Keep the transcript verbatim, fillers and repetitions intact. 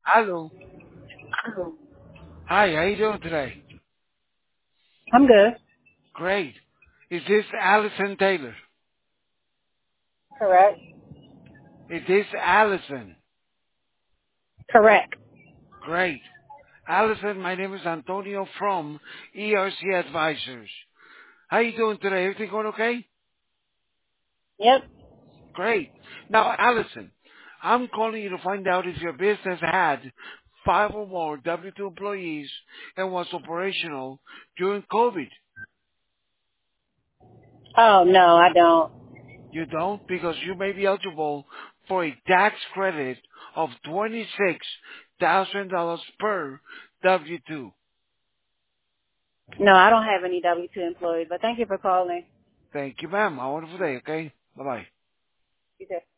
Hello. Hi, how you doing today? I'm good. Great. Is this Allison Taylor? Correct. Is this Allison? Correct. Great. Allison, my name is Antonio from E R C Advisors. How you doing today? Everything going okay? Yep. Great. Now, Allison, I'm calling you to find out if your business had five or more W two employees and was operational during COVID. Oh no, I don't. You don't because you may be eligible for a tax credit of twenty-six thousand dollars per W two. No, I don't have any W two employees. But thank you for calling. Thank you, ma'am. Have a wonderful day, okay? Bye-bye. You too.